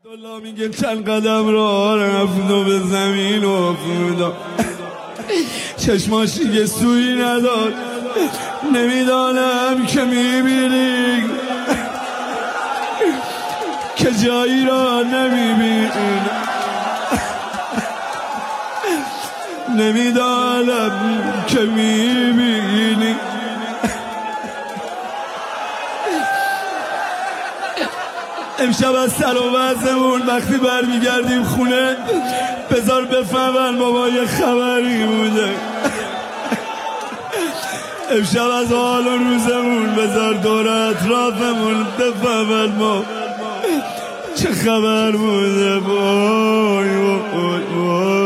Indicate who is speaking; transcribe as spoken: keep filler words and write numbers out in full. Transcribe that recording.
Speaker 1: عبدالله میگه چند قدم راه رفت و به زمین افتاد، چشماش دیگه سویی نداد، نمیدانم که میبینی که جایی را نمیبینی، نمیدانم که میبینی. امشب از سر و وضعمون وقتی برمیگردیم خونه بذار بفهمن بابا یه خبری بوده. امشب از حال و روزمون بذار دور اطرافمون بفهمن ما چه خبر بوده. وای وای وای